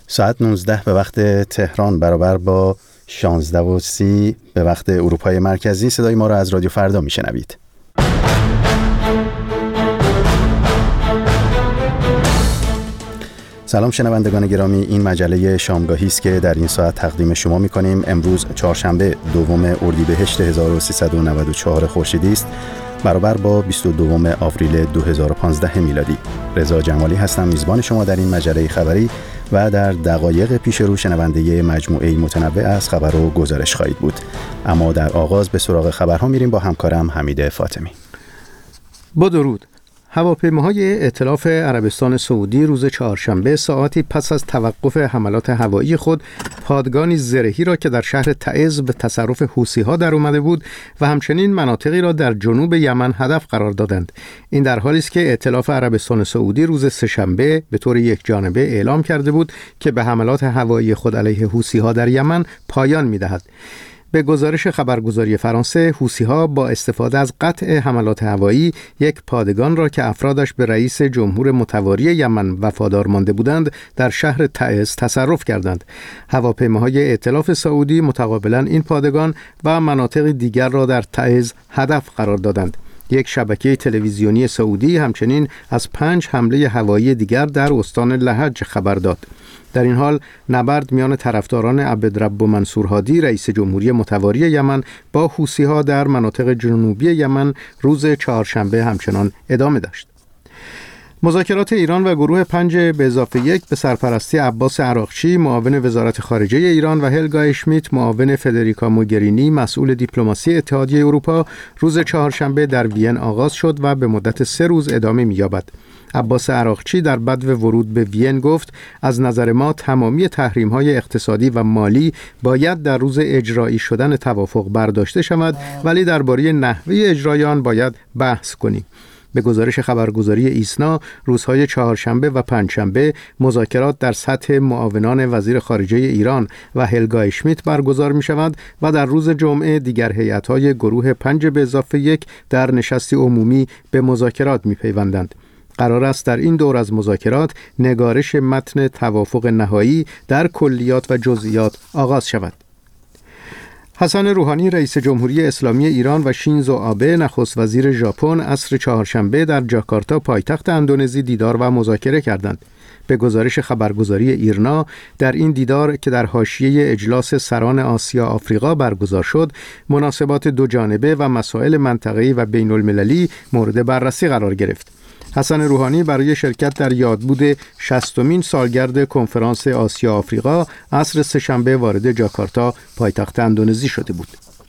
ساعت 19 به وقت تهران برابر با 16:30 به وقت اروپای مرکزی. صدای ما را از رادیو فردا میشنوید. سلام شنوندگان گرامی، این مجله شامگاهی است که در این ساعت تقدیم شما می‌کنیم. امروز چهارشنبه دوم اردیبهشت 1394 خورشیدی است، برابر با 22 آوریل 2015 میلادی. رضا جمالی هستم، میزبان شما در این مجله خبری و در دقایق پیش رو شنونده مجموعه متنوع از خبر و گزارش خواهید بود. اما در آغاز به سراغ خبرها میریم با همکارم حمید فاطمی. با درود. هواپیماهای ائتلاف عربستان سعودی روز چهارشنبه ساعاتی پس از توقف حملات هوایی خود پادگانی زرهی را که در شهر تعز به تصرف حوثی‌ها در آمده بود و همچنین مناطقی را در جنوب یمن هدف قرار دادند. این در حالی است که ائتلاف عربستان سعودی روز سه‌شنبه به طور یکجانبه اعلام کرده بود که به حملات هوایی خود علیه حوثی‌ها در یمن پایان می‌دهد. به گزارش خبرگزاری فرانسه، حوثی‌ها با استفاده از قطع حملات هوایی یک پادگان را که افرادش به رئیس جمهور متواری یمن وفادار مانده بودند در شهر تعز تصرف کردند. هواپیماهای ائتلاف سعودی متقابلا این پادگان و مناطق دیگر را در تعز هدف قرار دادند. یک شبکه تلویزیونی سعودی همچنین از 5 حمله هوایی دیگر در استان لحج خبر داد. در این حال نبرد میان طرفداران عبدالرب منصور هادی رئیس جمهوری متواری یمن با حوثی‌ها در مناطق جنوبی یمن روز چهارشنبه همچنان ادامه داشت. مذاکرات ایران و گروه 5+1 به سرپرستی عباس عراقچی معاون وزارت خارجه ایران و هلگا اشمیت معاون فدریکا موگرینی مسئول دیپلماسی اتحادیه اروپا روز چهارشنبه در وین آغاز شد و به مدت 3 روز ادامه می‌یابد. عباس عراقچی در بدو ورود به وین گفت از نظر ما تمامی تحریم‌های اقتصادی و مالی باید در روز اجرایی شدن توافق برداشته شود، ولی درباره نحوه اجرای آن باید بحث کنیم. به گزارش خبرگزاری ایسنا، روزهای چهارشنبه و پنجشنبه مذاکرات در سطح معاونان وزیر خارجه ایران و هلگا اشمیت برگزار می شود و در روز جمعه دیگر هیئت‌های گروه 5+1 در نشستی عمومی به مذاکرات می پیوندند. قرار است در این دور از مذاکرات نگارش متن توافق نهایی در کلیات و جزئیات آغاز شود. حسن روحانی رئیس جمهوری اسلامی ایران و شینزو آبه نخست وزیر ژاپن عصر چهارشنبه در جاکارتا پایتخت اندونزی دیدار و مذاکره کردند. به گزارش خبرگزاری ایرنا، در این دیدار که در حاشیه اجلاس سران آسیا آفریقا برگزار شد، مناسبات دو جانبه و مسائل منطقه‌ای و بین المللی مورد بررسی قرار گرفت. حسن روحانی برای شرکت در یادبود 60مین سالگرد کنفرانس آسیا آفریقا عصر سه‌شنبه وارد جاکارتا پایتخت اندونزی شده بود.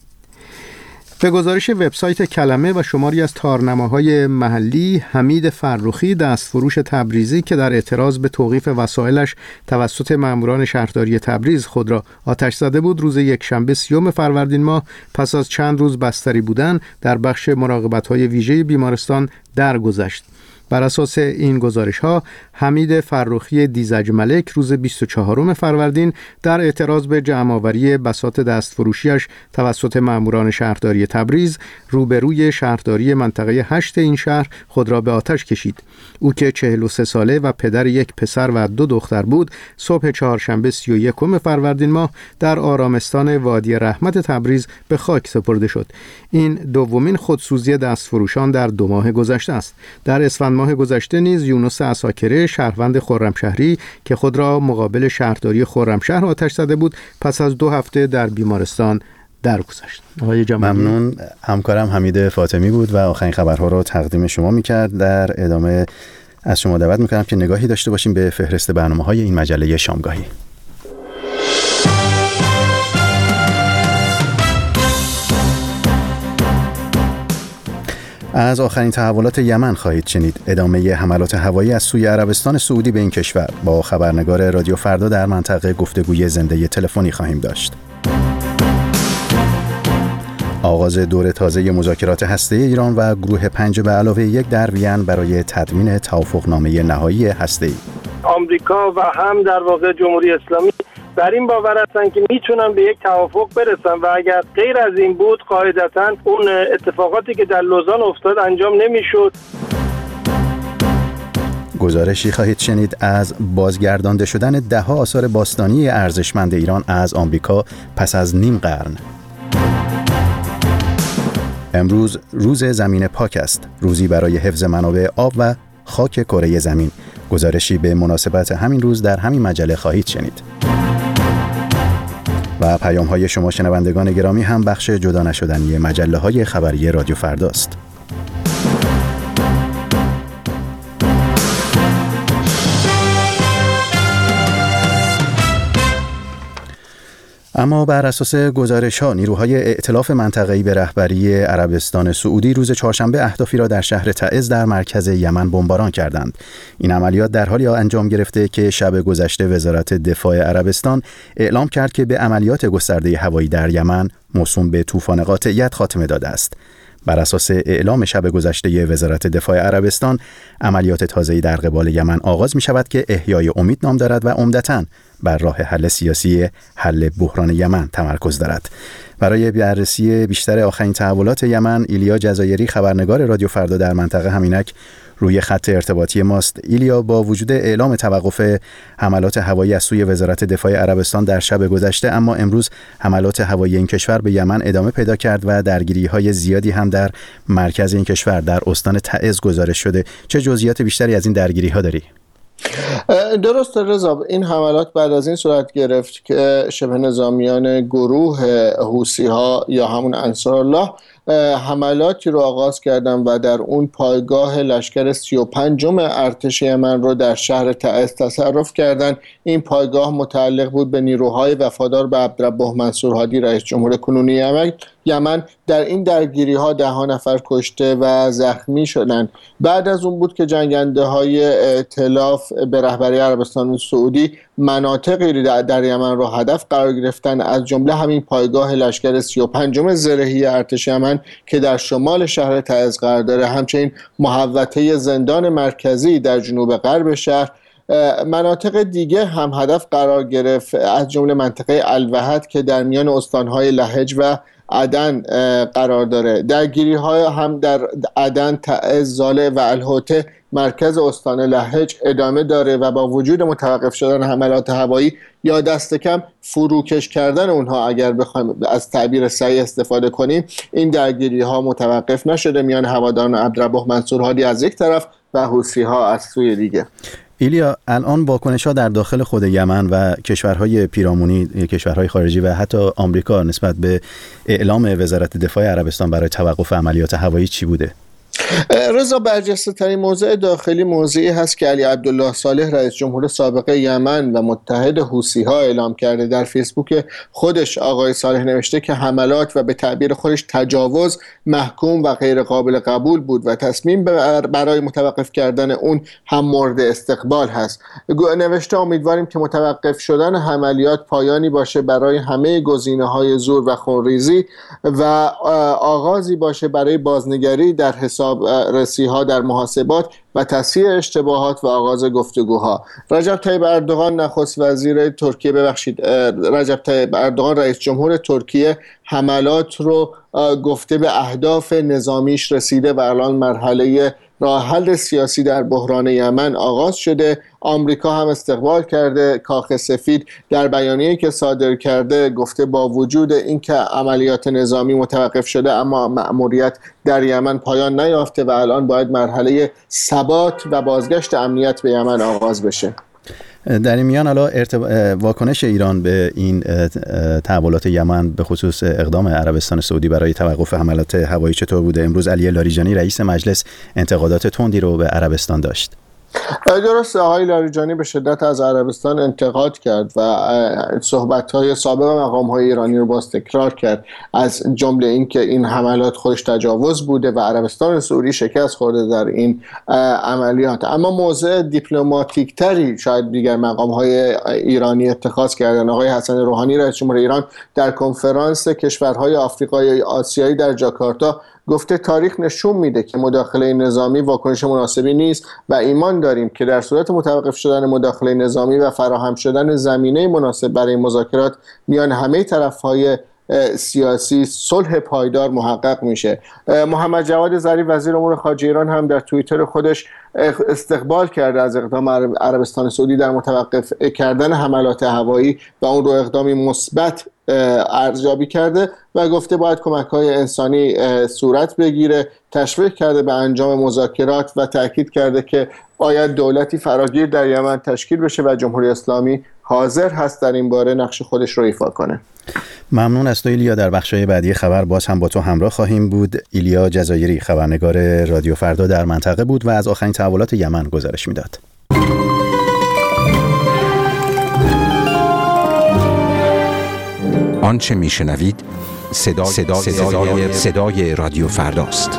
به گزارش وبسایت کلمه و شماری از تارنماهای محلی، حمید فرخی دستفروش تبریزی که در اعتراض به توقیف وسایلش توسط ماموران شهرداری تبریز خود را آتش زده بود، روز یکشنبه 30 فروردین ماه پس از چند روز بستری بودن در بخش مراقبت‌های ویژه بیمارستان درگذشت. بر اساس این گزارش‌ها، حمید فرخی دیزج ملک روز 24 فروردین در اعتراض به جمع‌آوری بساط دستفروشیش توسط ماموران شهرداری تبریز روبروی شهرداری منطقه 8 این شهر خود را به آتش کشید. او که 43 ساله و پدر یک پسر و 2 دختر بود، صبح چهارشنبه 31 فروردین ماه در آرامستان وادی رحمت تبریز به خاک سپرده شد. این دومین خودسوزی دستفروشان در 2 ماه گذشته است. در اسفند ماه گذشته نیز یونس عساکره شهروند خرمشهری که خود را مقابل شهرداری خرمشهر آتش زده بود، پس از 2 هفته در بیمارستان درگذشت. ممنون. همکارم حمید فاطمی بود و آخرین خبرها را تقدیم شما می‌کرد. در ادامه از شما دعوت می‌کنم که نگاهی داشته باشیم به فهرست برنامه‌های این مجله شامگاهی. از آخرین تحولات یمن خواهید شنید. ادامه حملات هوایی از سوی عربستان سعودی به این کشور. با خبرنگار رادیو فردا در منطقه گفتگوی زنده تلفنی خواهیم داشت. آغاز دور تازه مذاکرات هسته‌ای ایران و گروه 5+1 در وین برای تدوین توافقنامه نهایی هسته‌ای. آمریکا و هم در واقع جمهوری اسلامی بر این باور هستن که میتونن به یک توافق برسن و اگر غیر از این بود قاعدتاً اون اتفاقاتی که در لوزان افتاد انجام نمیشد. گزارشی خواهید شنید از بازگردانده شدن ده‌ها آثار باستانی ارزشمند ایران از آمریکا پس از نیم قرن. امروز روز زمین پاک است، روزی برای حفظ منابع آب و خاک کره زمین. گزارشی به مناسبت همین روز در همین مجله خواهید شنید. و پیام‌های شما شنوندگان گرامی هم بخش جدا نشدنی مجله‌های خبری رادیو فرداست. اما بر اساس گزارش‌ها نیروهای ائتلاف منطقه‌ای به رهبری عربستان سعودی روز چهارشنبه اهدافی را در شهر تعز در مرکز یمن بمباران کردند. این عملیات در حالی انجام گرفته که شب گذشته وزارت دفاع عربستان اعلام کرد که به عملیات گسترده هوایی در یمن موسوم به طوفان قاطعیت خاتمه داده است. بر اساس اعلام شب گذشته وزارت دفاع عربستان، عملیات تازه‌ای در قبال یمن آغاز می شود که احیای امید نام دارد و عمدتاً بر راه حل سیاسی حل بحران یمن تمرکز دارد. برای بررسی بیشتر آخرین تحولات یمن، ایلیا جزایری خبرنگار رادیو فردا در منطقه همینک روی خط ارتباطی ماست. ایلیا، با وجود اعلام توقف حملات هوایی از سوی وزارت دفاع عربستان در شب گذشته، اما امروز حملات هوایی این کشور به یمن ادامه پیدا کرد و درگیری‌های زیادی هم در مرکز این کشور در استان تعز گزارش شده. چه جزئیات بیشتری از این درگیری‌ها داری؟ درست رضا، این حملات بعد از این صورت گرفت که شبه نظامیان گروه حوثی‌ها یا همون انصارالله حملاتی رو آغاز کردن و در اون پایگاه لشکر 35م ارتش یمن رو در شهر تعز تصرف کردن. این پایگاه متعلق بود به نیروهای وفادار به عبدالربه منصور هادی رئیس جمهور کنونی یمن. در این درگیری ها 10 نفر کشته و زخمی شدند. بعد از اون بود که جنگنده های ائتلاف به رهبری عربستان سعودی مناطقی در یمن را هدف قرار گرفتن، از جمله همین پایگاه لشکر 35م زرهی ارتش یمن که در شمال شهر تعز قرار داره، همچنین محوطه زندان مرکزی در جنوب غرب شهر. مناطق دیگه هم هدف قرار گرفت، از جمله منطقه الوحد که در میان استانهای لهج و عدن قرار داره. درگیری های هم در عدن، تعز، زاله و الهوته مرکز استان لهج ادامه داره و با وجود متوقف شدن حملات هوایی یا دست کم فروکش کردن اونها، اگر بخوایم از تعبیر صحیح استفاده کنیم، این درگیری ها متوقف نشده میان هواداران عبدالربه منصور هادی از یک طرف و حوثی ها از سوی دیگه. ایلیا، الان واکنش‌ها در داخل خود یمن و کشورهای پیرامونی، کشورهای خارجی و حتی آمریکا نسبت به اعلام وزارت دفاع عربستان برای توقف عملیات هوایی چی بوده؟ رضا، برجسته ترین موضع داخلی موضعی هست که علی عبدالله صالح رئیس جمهور سابق یمن و متحد حوثی‌ها اعلام کرده. در فیسبوک خودش آقای صالح نوشته که حملات و به تعبیر خودش تجاوز محکوم و غیر قابل قبول بود و تصمیم برای متوقف کردن اون هم مورد استقبال هست. نوشته امیدواریم که متوقف شدن حملیات پایانی باشه برای همه گزینه‌های زور و خونریزی و آغازی باشه برای بازنگری در حساب رسی‌ها در محاسبات و تصحیح اشتباهات و آغاز گفتگوها. رجب طیب اردوغان رئیس جمهور ترکیه حملات رو گفته به اهداف نظامیش رسیده و الان مرحله راه حل سیاسی در بحران یمن آغاز شده. آمریکا هم استقبال کرده. کاخ سفید در بیانیه‌ای که صادر کرده گفته با وجود اینکه عملیات نظامی متوقف شده، اما مأموریت در یمن پایان نیافته و الان باید مرحله ثبات و بازگشت امنیت به یمن آغاز بشه. در این میان واکنش ایران به این تحولات یمن به خصوص اقدام عربستان سعودی برای توقف حملات هوایی چطور بوده؟ امروز علی لاریجانی رئیس مجلس انتقادات تندی رو به عربستان داشت. درست، آقای لاریجانی به شدت از عربستان انتقاد کرد و صحبت‌های سابق مقام‌های ایرانی رو باز تکرار کرد، از جمله اینکه این حملات خودش تجاوز بوده و عربستان سعودی شکست خورده در این عملیات. اما موضع دیپلماتیک‌تری شاید دیگر مقام‌های ایرانی اتخاذ کردن. آقای حسن روحانی رئیس جمهور ایران در کنفرانس کشورهای آفریقای آسیایی در جاکارتا گفته تاریخ نشون میده که مداخله نظامی واکنش مناسبی نیست و ایمان داریم که در صورت متوقف شدن مداخله نظامی و فراهم شدن زمینه مناسب برای مذاکرات میان همه طرف‌های سیاسی صلح پایدار محقق میشه. محمد جواد ظریف وزیر امور خارجه ایران هم در توییتر خودش استقبال کرده از اقدام عربستان سعودی در متوقف کردن حملات هوایی و اون رو اقدامی مثبت ارزیابی کرده و گفته باید کمک‌های انسانی صورت بگیره. تشویق کرده به انجام مذاکرات و تاکید کرده که باید دولتی فراگیر در یمن تشکیل بشه و جمهوری اسلامی حاضر هست در این باره نقش خودش رو ایفا کنه. ممنون از تو ایلیا. در بخش‌های بعدی خبر باز هم با تو همراه خواهیم بود. ایلیا جزایری خبرنگار رادیو فردا در منطقه بود و از آخرین تحولات یمن گزارش میداد. آنچه میشنوید صدای رادیو فرداست.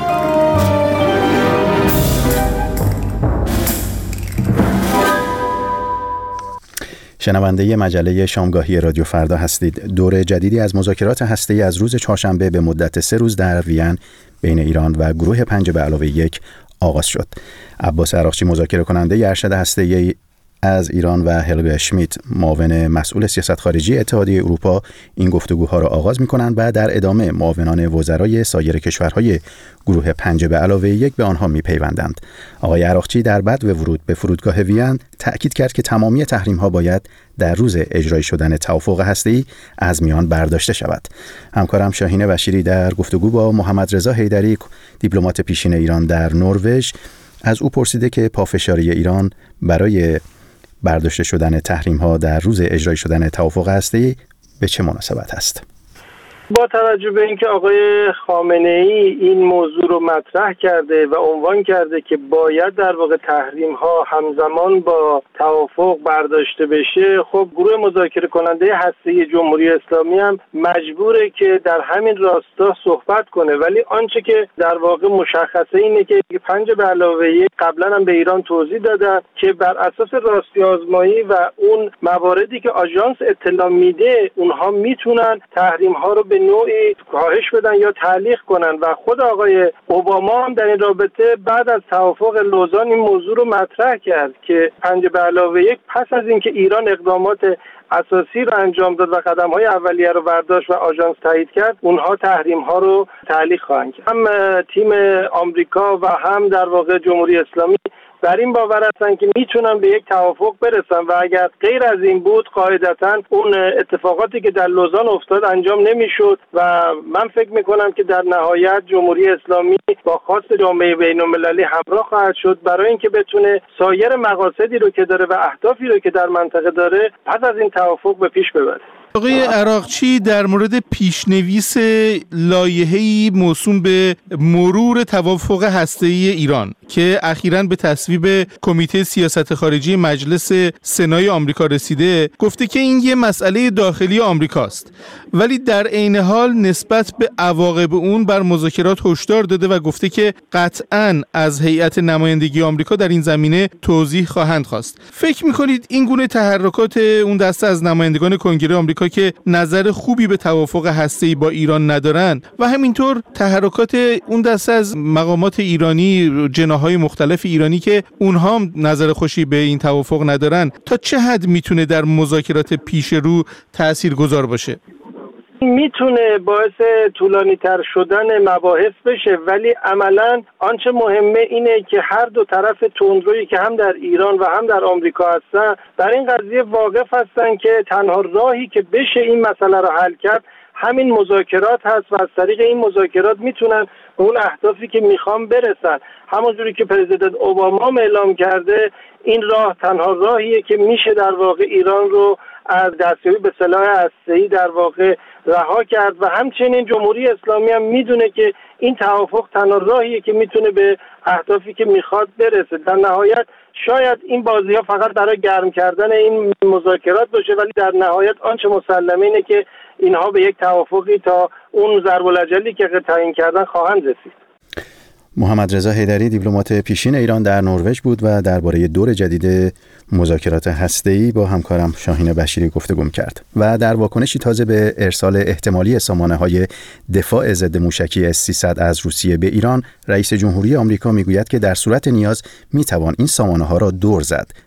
شنونده مجله شامگاهی رادیو فردا هستید. دور جدیدی از مذاکرات هسته‌ای از روز چهارشنبه به مدت 3 روز در وین بین ایران و گروه 5+1 آغاز شد. عباس عراقچی مذاکره کننده ارشد هسته‌ای از ایران و هلگا شمیت معاون مسئول سیاست خارجی اتحادیه اروپا این گفتگوها را آغاز می‌کنند و در ادامه معاونان وزرای سایر کشورهای گروه 5+1 به آنها می‌پیوندند. آقای عراقچی در بدو ورود به فرودگاه وین تأکید کرد که تمامی تحریم‌ها باید در روز اجرایی شدن توافق هسته‌ای از میان برداشته شود. همکارم شاهین بشیری در گفتگو با محمد رضا حیدری دیپلمات پیشین ایران در نروژ از او پرسیده که پافشاری ایران برای برداشته شدن تحریم‌ها در روز اجرایی شدن توافق هسته‌ای به چه مناسبت است؟ با توجه به اینکه آقای خامنه‌ای این موضوع رو مطرح کرده و عنوان کرده که باید در واقع تحریم‌ها همزمان با توافق برداشته بشه، خب گروه مذاکره کننده هسته‌ای جمهوری اسلامی هم مجبوره که در همین راستا صحبت کنه. ولی آنچه که در واقع مشخصه اینه که 5+1 قبلا هم به ایران توضیح دادن که بر اساس راستی آزمایی و اون مواردی که آژانس اطلاع میده اونها میتونن تحریم‌ها رو به نوعی کاهش بدن یا تعلیق کنن و خود آقای اوباما هم در این رابطه بعد از توافق لوزان این موضوع رو مطرح کرد که 5+1 پس از اینکه ایران اقدامات اساسی رو انجام داد و قدم‌های اولیه رو برداشت و آژانس تایید کرد، اونها تحریم‌ها رو تعلیق خواهند کرد. هم تیم آمریکا و هم در واقع جمهوری اسلامی بر این باور هستن که میتونن به یک توافق برسن و اگر غیر از این بود قاعدتاً اون اتفاقاتی که در لوزان افتاد انجام نمیشد و من فکر میکنم که در نهایت جمهوری اسلامی با خواست جامعه بین‌المللی همراه خواهد شد برای اینکه بتونه سایر مقاصدی رو که داره و اهدافی رو که در منطقه داره پس از این توافق به پیش ببره. آقای عراقچی در مورد پیشنویس لایحه‌ای موسوم به مرور توافق هسته‌ای ایران که اخیراً به تصویب کمیته سیاست خارجی مجلس سنای آمریکا رسیده، گفته که این یه مسئله داخلی آمریکاست، ولی در عین حال نسبت به عواقب اون بر مذاکرات هشدار داده و گفته که قطعاً از هیئت نمایندگی آمریکا در این زمینه توضیح خواهند خواست. فکر می‌کنید این گونه تحرکات اون دسته از نمایندگان کنگره آمریکا که نظر خوبی به توافق هسته‌ای با ایران ندارن و همینطور تحرکات اون دسته از مقامات ایرانی، جناح‌های مختلف ایرانی که اونها هم نظر خوشی به این توافق ندارن، تا چه حد میتونه در مذاکرات پیش رو تاثیرگذار باشه؟ میتونه باعث طولانی تر شدن مباحث بشه، ولی عملا آنچه مهمه اینه که هر دو طرف تندرویی که هم در ایران و هم در آمریکا هستن در این قضیه واقف هستن که تنها راهی که بشه این مسئله رو حل کرد همین مذاکرات هست و از طریق این مذاکرات میتونن به اون اهدافی که میخوان برسن. همونجوری که پرزیدنت اوباما اعلام کرده این راه تنها راهیه که میشه در واقع ایران رو از دستیابی به سلاح هسته‌ای در واقع رها کرد و همچنین جمهوری اسلامی هم میدونه که این توافق تنها راهیه که میتونه به اهدافی که میخواد برسه. در نهایت شاید این بازی‌ها فقط برای گرم کردن این مذاکرات باشه، ولی در نهایت آنچه مسلمه اینه که اینها به یک توافقی تا اون ضرب الاجلی که تعیین کردن خواهند رسید. محمد رضا حیدری دیپلمات پیشین ایران در نروژ بود و درباره دور جدید مذاکرات هسته‌ای با همکارم شاهین بشیری گفتگو کرد. و در واکنشی تازه به ارسال احتمالی سامانه‌های دفاع ضد موشکی S-300 از روسیه به ایران، رئیس جمهوری آمریکا میگوید که در صورت نیاز میتوان این سامانه‌ها را دور زد.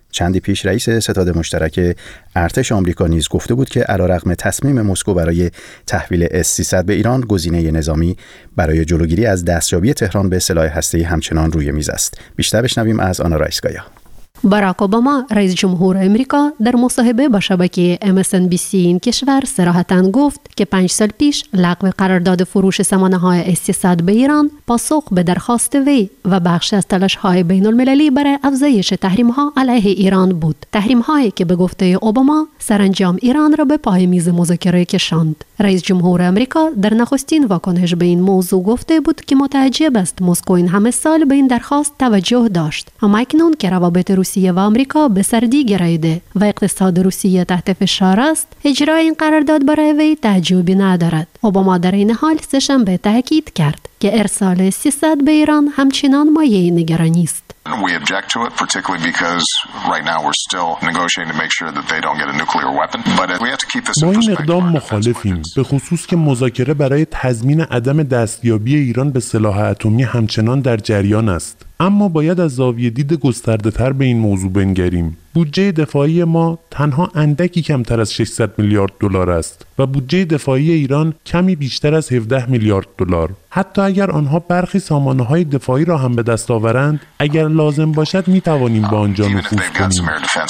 چندی پیش رئیس ستاد مشترک ارتش آمریکا نیز گفته بود که علیرغم تصمیم مسکو برای تحویل S-300 به ایران، گزینه نظامی برای جلوگیری از دستیابی تهران به سلاح هسته‌ای همچنان روی میز است. بیشتر بشنویم از آنا رایسکایا. باراک اوباما رئیس جمهور امریکا در مصاحبه با شبکه MSNBC این کشور صراحتاً گفت که 5 سال پیش لغو قرارداد فروش سامانه‌های S-300 به ایران پاسخ به درخواست وی و بخشی از تلاش‌های بین‌المللی برای افزایش تحریم‌ها علیه ایران بود. تحریم‌هایی که به گفته اوباما سرانجام ایران را به پای میز مذاکره کشاند. رئیس جمهور امریکا در نخستین واکنش به این موضوع گفته بود که متعجب است مسکو این همه سال به این درخواست توجه داشت، اما اکنون که روابط روسیه و آمریکا به سردی گراییده و اقتصاد روسیه تحت فشار است، اجرای این قرارداد برای وی تعجبی ندارد. اوباما در این حال سه‌شنبه تاکید کرد که ارسال S-300 به ایران همچنان مایه نگرانی است. We object to it, particularly because right now we're still negotiating to make sure that they don't get a nuclear weapon. But we have to keep this in perspective. ما این اقدام مخالفیم، به خصوص که مذاکره برای تضمین عدم دستیابی ایران به سلاح اتمی همچنان در جریان است. اما باید از زاویه دید گسترده‌تر به این موضوع بنگریم. بودجه دفاعی ما تنها اندکی کمتر از 600 میلیارد دلار است و بودجه دفاعی ایران کمی بیشتر از 17 میلیارد دلار. حتی اگر آنها برخی سامانه‌های دفاعی را هم به دست آورند، اگر لازم باشد می‌توانیم با آنجا نفوذ کنیم.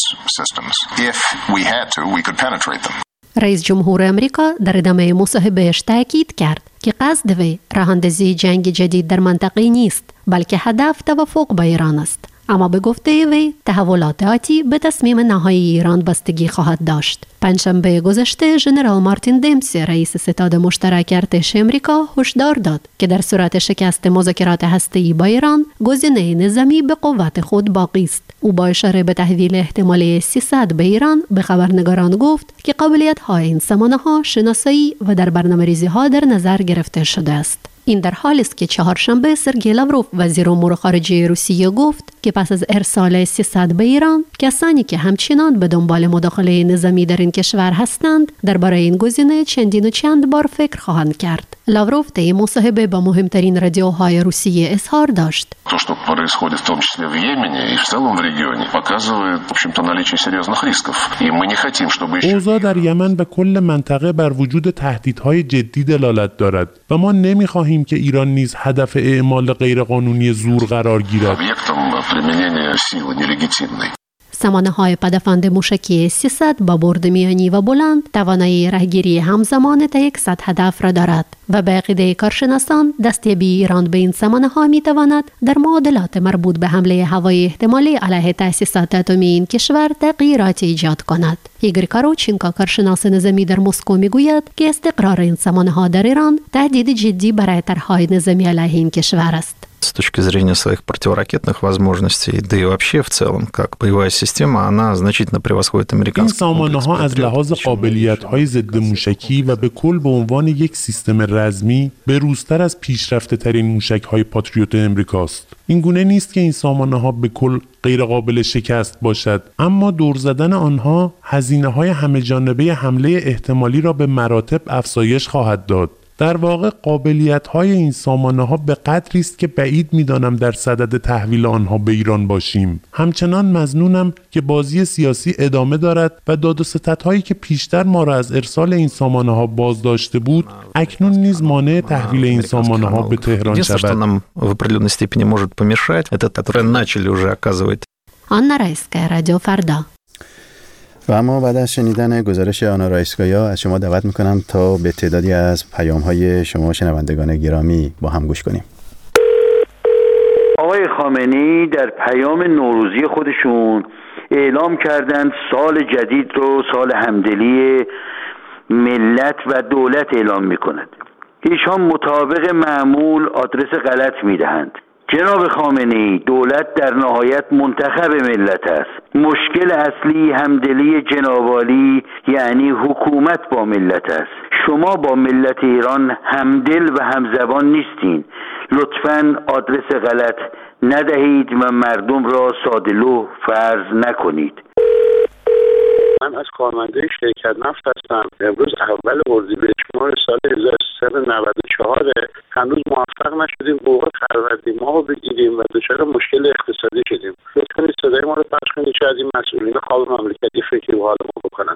رئیس جمهور امریکا در ادامه مصاحبه‌اش تاکید کرد که قصد وی راه‌اندازی جنگ جدید در منطقه نیست، بلکه هدف توافق با ایران است. اما به گفته وی تحولات آتی به تصمیم نهایی ایران بستگی خواهد داشت. پنجشنبه گذشته ژنرال مارتین دمسی رئیس ستاد مشترک ارتش امریکا هشدار داد که در صورت شکست مذاکرات هسته‌ای با ایران، گزینه نظامی به قوت خود باقی است. او با اشاره به تحویل احتمالی S-300 به ایران به خبرنگاران گفت که قابلیت‌های این سامانه‌ها شناسایی و در برنامه‌ریزی‌ها در نظر گرفته شده است. این در حالی است که چهارشنبه سرگئی لاوروف وزیر امور خارجه روسیه گفت که پس از ارسال S-300 به ایران، کسانی که همچنان به دنبال مداخله نظامی در این کشور هستند درباره این گزینه چندین و چند بار فکر خواهند کرد. لاوروف طی مصاحبه با مهمترین رادیوهای روسیه اظهار داشت: اوضاع در یمن و کل منطقه بر وجود تهدیدهای جدی دلالت دارد و ما نمی‌خواهیم که ایران نیز هدف اعمال غیرقانونی زور قرار گیرد. سامانه‌های پدافند موشکی S-300 با برد میانی و بلند توانایی رهگیری همزمان تا 100 هدف را دارد و به عقیده کارشناسان دستیابی ایران به این سامانه‌ها می‌تواند در معادلات مربوط به حمله هوایی احتمالی علیه تأسیسات اتمی این کشور تغییرات ایجاد کند. ایگور کاروچینکو کارشناس نظامی در مسکو می‌گوید که استقرار این سامانه‌ها در ایران تهدید جدی برای طرح‌های نظامی علیه این кишвар است. С точки зрения своих противоракетных возможностей, да и вообще в целом, как боевая система, она значительно превосходит американские. این سامانه‌ها از لحاظ قابلیت‌های ضد موشکی و به کل به عنوان یک سیستم رزمی به‌روزتر از پیشرفته‌ترین موشک‌های پاتریوت امریکاست. این گونه نیست که این سامانه‌ها به کل غیر قابل شکست باشد، اما دور زدن آنها هزینه‌های همه‌جانبه حمله احتمالی را به مراتب افزایش خواهد داد. در واقع قابلیت‌های این سامانه‌ها به قدری است که بعید می‌دانم در صدد تحویل آنها به ایران باشیم. همچنان مظنونم که بازی سیاسی ادامه دارد و داد و ستدهایی که پیشتر ما را از ارسال این سامانه‌ها بازداشته بود، اکنون نیز مانع تحویل این سامانه‌ها به تهران شود. آنا رایسکایا، رادیو فردا. و اما بعد از شنیدن گزارش آنا رایسکایا از شما دعوت میکنم تا به تعدادی از پیام‌های شما شنوندگان گرامی با هم گوش کنیم. آقای خامنه‌ای در پیام نوروزی خودشون اعلام کردند سال جدید رو سال همدلی ملت و دولت اعلام میکنند. ایشان مطابق معمول آدرس غلط میدهند. جناب خامنه‌ای، دولت در نهایت منتخب ملت است. مشکل اصلی همدلی جنابعالی یعنی حکومت با ملت است. شما با ملت ایران همدل و همزبان نیستین. لطفاً آدرس غلط ندهید و مردم را ساده‌لوح فرض نکنید. من از کارمندای شرکت نفت هستم. امروز اول اردیبهشت ماه سال 1300 سال 94 هنوز موفق نشدیم حقوق فروردین‌ماه بگیریم و دچار مشکل اقتصادی شدیم. لطفاً صدای ما رو پخش کنید شاید این مسئولین خواب مملکتی فکری به حال ما بکنن.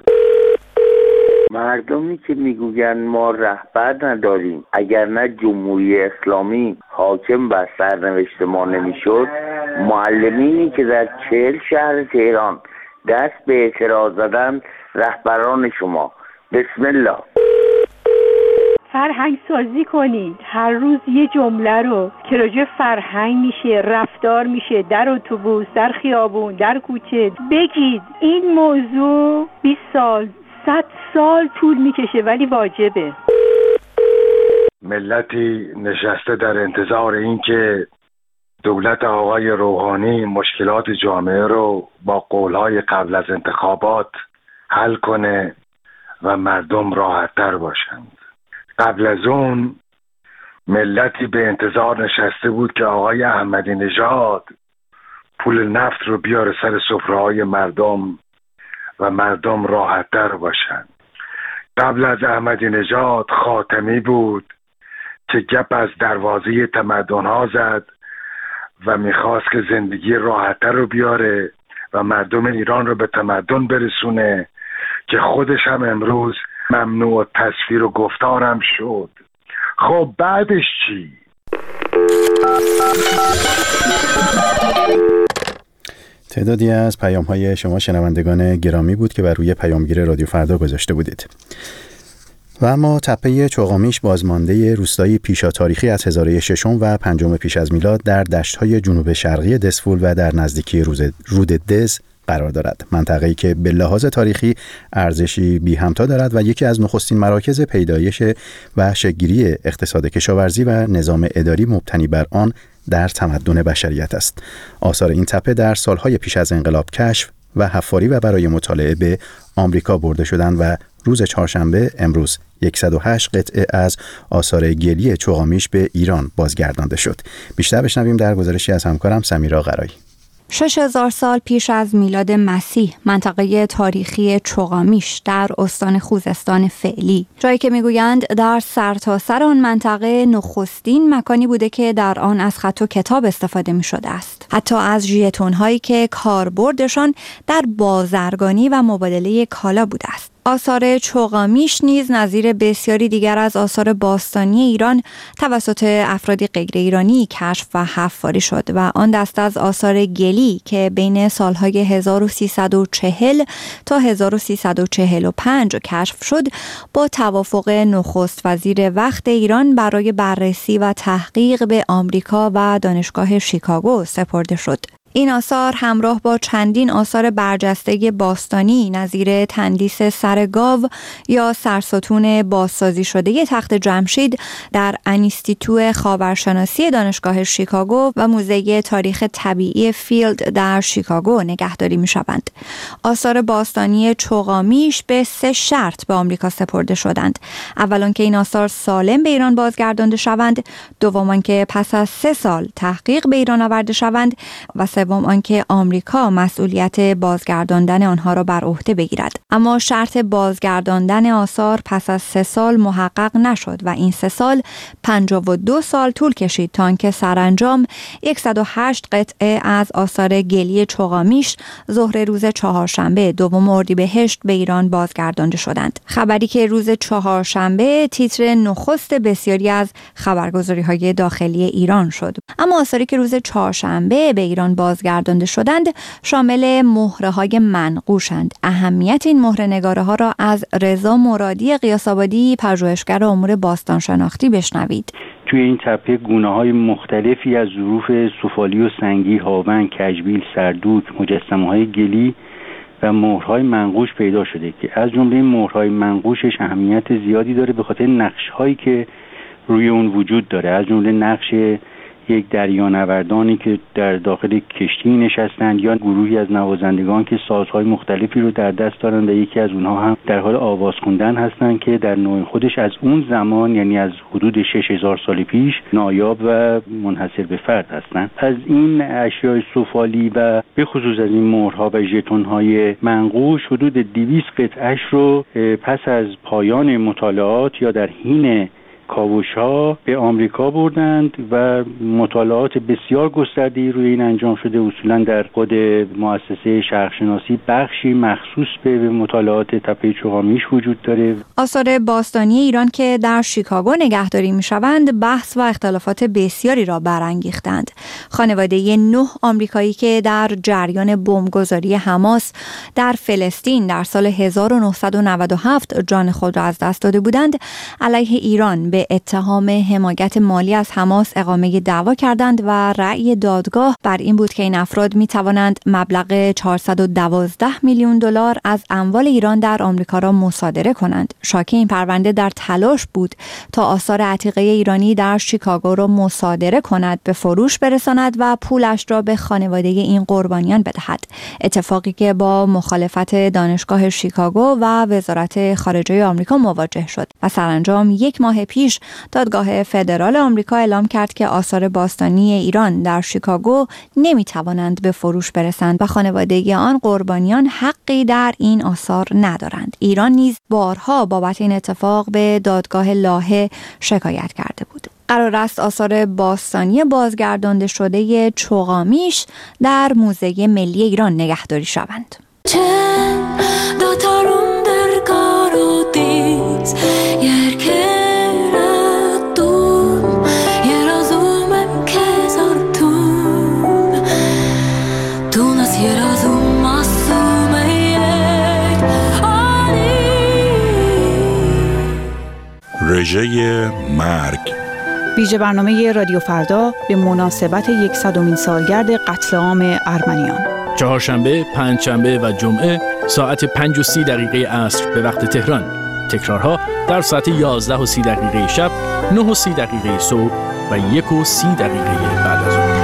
مردمی که میگویند ما رهبر نداریم، اگر نه جمهوری اسلامی حاکم بر سرنوشت ما نمیشد، معلمینی که در 40 شهر تهران دست به اعتراض زدن رهبران شما. بسم الله. فرهنگ سازی کنید. هر روز یه جمله رو که راجع فرهنگ میشه، رفتار میشه، در اتوبوس، در خیابون، در کوچه بگید. این موضوع 20 سال 100 سال طول میکشه ولی واجبه. ملتی نشسته در انتظار این که دولت آقای روحانی مشکلات جامعه رو با قولهای قبل از انتخابات حل کنه و مردم راحت‌تر باشند. قبل از اون ملتی به انتظار نشسته بود که آقای احمدی نژاد پول نفت رو بیاره سر سفره‌های مردم و مردم راحت‌تر باشند. قبل از احمدی نژاد خاتمی بود که گپ از دروازه تمدن‌ها زد و میخواست که زندگی راحت‌تر رو بیاره و مردم ایران رو به تمدن برسونه که خودش هم امروز ممنوع تصویر و گفتارم شد. خب بعدش چی؟ تعدادی از پیام‌های شما شنوندگان گرامی بود که بر روی پیامگیر رادیو فردا گذاشته بودید. و اما تپه چوغامیش بازمانده روستایی پیشا تاریخی از هزاره ششم و پنجم پیش از میلاد در دشت‌های جنوب شرقی دسفول و در نزدیکی رود دز قرار دارد. منطقه‌ای که به لحاظ تاریخی ارزشی بی همتا دارد و یکی از نخستین مراکز پیدایش و شکل‌گیری اقتصاد کشاورزی و نظام اداری مبتنی بر آن در تمدن بشریت است. آثار این تپه در سالهای پیش از انقلاب کشف و حفاری و برای مطالعه به آمریکا برده شدند و روز چهارشنبه امروز 108 قطعه از آثار گلی چوغامیش به ایران بازگردانده شد. بیشتر بشنویم در گزارشی از همکارم سمیرا قرایی. 6000 سال پیش از میلاد مسیح منطقه تاریخی چوغامیش در استان خوزستان فعلی، جایی که میگویند در سرتاسر آن منطقه نخستین مکانی بوده که در آن از خط و کتاب استفاده می شده است. حتی از ژتون هایی که کاربردشان در بازرگانی و مبادله کالا بوده است. آثار چوغامیش نیز نظیر بسیاری دیگر از آثار باستانی ایران توسط افرادی غیر ایرانی کشف و حفاری شد و آن دسته از آثار گلی که بین سالهای 1340 تا 1345 کشف شد با توافق نخست وزیر وقت ایران برای بررسی و تحقیق به آمریکا و دانشگاه شیکاگو سپرده شد. این آثار همراه با چندین آثار برجسته باستانی نظیر تندیس سر گاو یا سرستون بازسازی شده تخت جمشید در انیستیتو خاورشناسی دانشگاه شیکاگو و موزه تاریخ طبیعی فیلد در شیکاگو نگهداری می شوند. آثار باستانی چوغامیش به 3 شرط به آمریکا سپرده شدند. اول آنکه این آثار سالم به ایران بازگردانده شوند، دوم آنکه پس از 3 سال تحقیق به ایران آورده شوند و سوم آنکه آمریکا مسئولیت بازگرداندن آنها را بر عهده بگیرد. اما شرط بازگرداندن آثار پس از 3 سال محقق نشد و این 3 سال 52 سال طول کشید تا آنکه سرانجام 108 قطعه از آثار گلی چوغامیش ظهر روز چهارشنبه دوم اردیبهشت به ایران بازگردانده شدند. خبری که روز چهارشنبه تیتر نخست بسیاری از خبرگزاری‌های داخلی ایران شد. اما آثاری که روز چهارشنبه به ایران بازگردانده شدند شامل مهره‌های منقوشند. اهمیت این مهره‌نگاره‌ها را از رضا مرادی قیاس‌آبادی، پژوهشگر امور باستان شناختی بشنوید. توی این تپه گونه‌های مختلفی از ظروف سفالی و سنگی، هاون، کجبیل، سردوک، مجسمه‌های گلی و مهرهای منقوش پیدا شده که از جمله این مهرهای منقوشش اهمیت زیادی داره به خاطر نقش‌هایی که روی اون وجود داره، از جمله نقش یک دریانوردانی که در داخل کشتی نشستند یا گروهی از نوازندگان که سازهای مختلفی رو در دست دارند و یکی از اونها هم در حال آواز خوندن هستند که در نوع خودش از اون زمان یعنی از حدود 6000 سال پیش نایاب و منحصر به فرد هستند. از این اشیاء سفالی و به خصوص از این مهرها و ژتون‌های منقوش حدود 200 قطعه‌اش رو پس از پایان مطالعات یا در حین کاوش‌ها به آمریکا بردند و مطالعات بسیار گسترده‌ای روی این انجام شده. اصولاً در خود مؤسسه شرقشناسی بخشی مخصوص به مطالعات تپه چوغامیش وجود داره. آثار باستانی ایران که در شیکاگو نگهداری می‌شوند بحث و اختلافات بسیاری را برانگیختند. خانواده 9 آمریکایی که در جریان بمبگذاری حماس در فلسطین در سال 1997 جان خود را از دست داده بودند، علیه ایران به اتهام حمایت مالی از حماس اقامه دعوا کردند و رأی دادگاه بر این بود که این افراد می توانند مبلغ 412 میلیون دلار از اموال ایران در آمریکا را مصادره کنند. شاکی این پرونده در تلاش بود تا آثار عتیقه ایرانی در شیکاگو را مصادره کند، به فروش برساند و پولش را به خانواده این قربانیان بدهد. اتفاقی که با مخالفت دانشگاه شیکاگو و وزارت خارجه آمریکا مواجه شد و سرانجام 1 ماه پیش دادگاه فدرال آمریکا اعلام کرد که آثار باستانی ایران در شیکاگو نمیتوانند به فروش برسند و خانواده آن قربانیان حقی در این آثار ندارند. ایران نیز بارها بابت این اتفاق به دادگاه لاهه شکایت کرده بود. قرار است آثار باستانی بازگردانده شده چوغامیش در موزه ملی ایران نگهداری شوند. رژه مرگ، ویژه برنامه رادیو فردا به مناسبت 100مین سالگرد قتل عام ارمنیان. چهارشنبه، پنجشنبه و جمعه ساعت 5:30 عصر به وقت تهران. تکرارها در ساعت 11:30 شب، 9:30 صبح و 1:30 بعد از ظهر.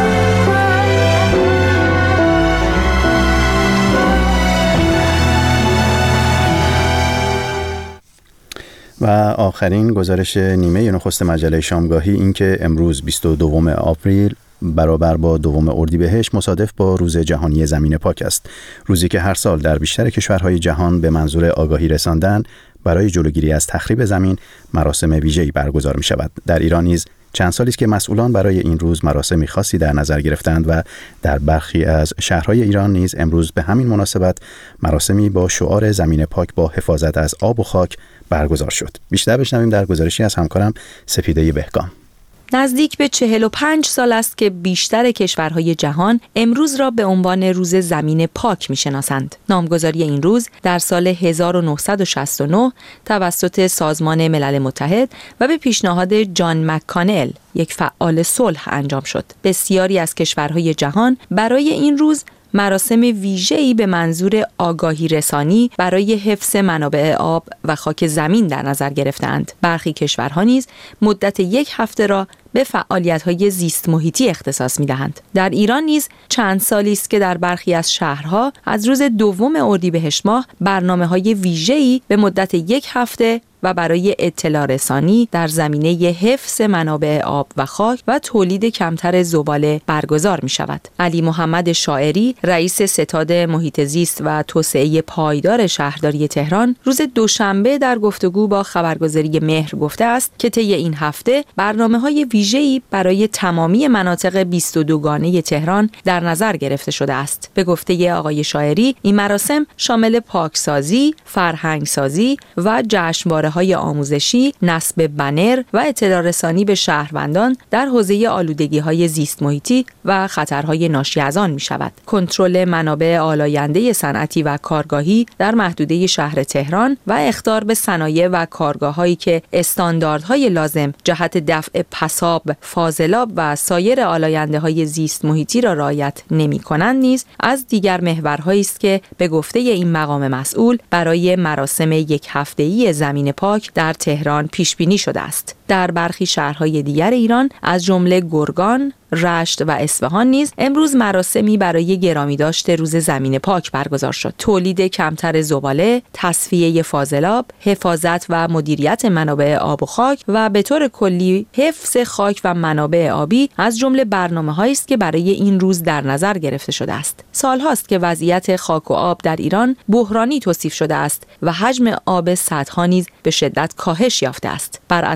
و آخرین گزارش نیمه نخست مجله شامگاهی این که امروز 22 آوریل برابر با 2 اردیبهشت مصادف با روز جهانی زمین پاک است. روزی که هر سال در بیشتر کشورهای جهان به منظور آگاهی رساندن برای جلوگیری از تخریب زمین مراسم ویژه‌ای برگزار می شود. در ایران نیز چند سالی است که مسئولان برای این روز مراسمی خاصی در نظر گرفتند و در برخی از شهرهای ایران نیز امروز به همین مناسبت مراسمی با شعار زمین پاک با حفاظت از آب و خاک برگزار شد. بیشتر بشنویم در گزارشی از همکارم سپیده بهگام. نزدیک به 45 سال است که بیشتر کشورهای جهان امروز را به عنوان روز زمین پاک می‌شناسند. نامگذاری این روز در سال 1969 توسط سازمان ملل متحد و به پیشنهاد جان مک‌کانل، یک فعال صلح، انجام شد. بسیاری از کشورهای جهان برای این روز مراسم ویژه‌ای به منظور آگاهی رسانی برای حفظ منابع آب و خاک زمین در نظر گرفتند. برخی کشورها نیز مدت 1 هفته را به فعالیت‌های زیست محیطی اختصاص می‌دهند. در ایران نیز چند سالی است که در برخی از شهرها از روز 2 اردیبهشت ماه برنامه‌های ویژه‌ای به مدت 1 هفته و برای اطلاع رسانی در زمینه حفظ منابع آب و خاک و تولید کمتر زباله برگزار می شود. علی محمد شاعری، رئیس ستاد محیط زیست و توسعه پایدار شهرداری تهران، روز دوشنبه در گفتگو با خبرگزاری مهر گفته است که طی این هفته برنامه‌های ویژه‌ای برای تمامی مناطق 22 گانه تهران در نظر گرفته شده است. به گفته آقای شاعری، این مراسم شامل پاکسازی، فرهنگسازی و جشنواره های آموزشی، نصب بنر و اطلاع رسانی به شهروندان در حوزه آلودگی‌های زیست محیطی و خطرهای ناشی از آن می شود. کنترل منابع آلاینده صنعتی و کارگاهی در محدوده شهر تهران و اخطار به صنایع و کارگاه‌هایی که استانداردهای لازم جهت دفع پساب، فاضلاب و سایر آلاینده‌های زیست محیطی را رعایت نمی‌کنند نیز از دیگر محورهایی است که به گفته این مقام مسئول برای مراسم 1 هفته‌ای زمین پاک در تهران پیش بینی شده است. در برخی شهرهای دیگر ایران از جمله گرگان، رشت و اصفهان نیز امروز مراسمی برای گرامی داشته روز زمین پاک برگزار شد. تولید کمتر زباله، تصفیه فاضلاب، حفاظت و مدیریت منابع آب و خاک و به طور کلی حفظ خاک و منابع آبی از جمله برنامه‌هایی است که برای این روز در نظر گرفته شده است. سال‌هاست که وضعیت خاک و آب در ایران بحرانی توصیف شده است و حجم آب سدها نیز به شدت کاهش یافته است. بر اساس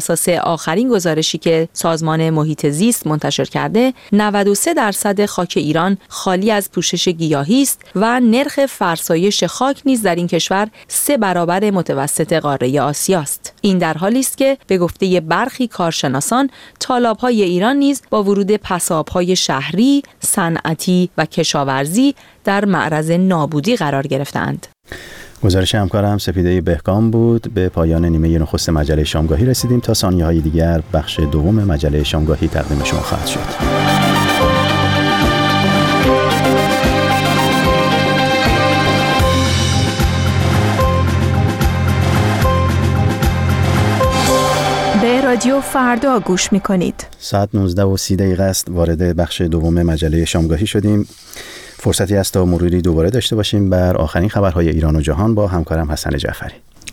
آخرین گزارشی که سازمان محیط زیست منتشر کرده، 93% خاک ایران خالی از پوشش گیاهی است و نرخ فرسایش خاک نیز در این کشور 3 برابر متوسط قاره آسیا است. این در حالی است که به گفته برخی کارشناسان، تالاب‌های ایران نیز با ورود پساب‌های شهری، صنعتی و کشاورزی در معرض نابودی قرار گرفتند. گزارش همکارم سپیده بهکام بود. به پایان نیمه نخست مجله شامگاهی رسیدیم. تا ثانیه‌های دیگر بخش دوم مجله شامگاهی تقدیم شما خواهد شد. به رادیو فردا گوش می‌کنید. ساعت 19:30 است. وارد بخش دوم مجله شامگاهی شدیم. فرصتی است تا مروری دوباره داشته باشیم بر آخرین خبرهای ایران و جهان با همکارم حسن جعفری.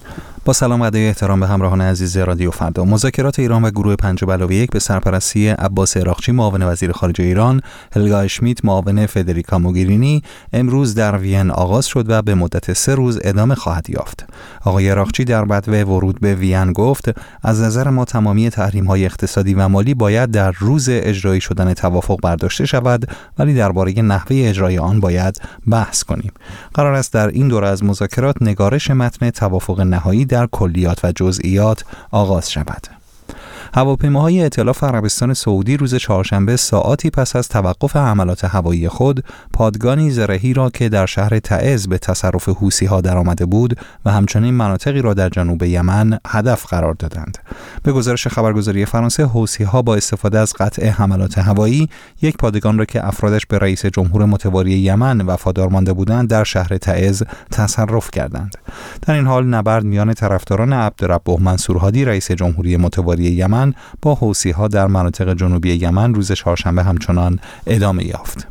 با سلام و ادای احترام به همراهان عزیز رادیو فردا. مذاکرات ایران و گروه 5+1 به سرپرستی عباس عراقچی معاون وزیر خارجه ایران، هلگا اشمیت معاون فدریکا موگرینی امروز در وین آغاز شد و به مدت 3 روز ادامه خواهد یافت. آقای عراقچی در بدو ورود به وین گفت: از نظر ما تمامی تحریم‌های اقتصادی و مالی باید در روز اجرایی شدن توافق برداشته شود، ولی درباره نحوه اجرای آن باید بحث کنیم. قرار است در این دوره از مذاکرات نگارش متن توافق نهایی در کلیات و جزئیات آغاز شود. هواپیماهای ائتلاف عربستان سعودی روز چهارشنبه ساعاتی پس از توقف حملات هوایی خود پادگانی زرهی را که در شهر تعز به تصرف حوثی‌ها درآمده بود و همچنین مناطقی را در جنوب یمن هدف قرار دادند. به گزارش خبرگزاری فرانسه، حوثی‌ها با استفاده از قطع حملات هوایی یک پادگان را که افرادش به رئیس جمهور متواری یمن وفادار مانده بودند در شهر تعز تصرف کردند. در این حال نبرد میان طرفداران عبدالرب منصور هادی رئیس جمهوری متواری یمن با حوثی‌ها در مناطق جنوبی یمن روز چهارشنبه همچنان ادامه یافت.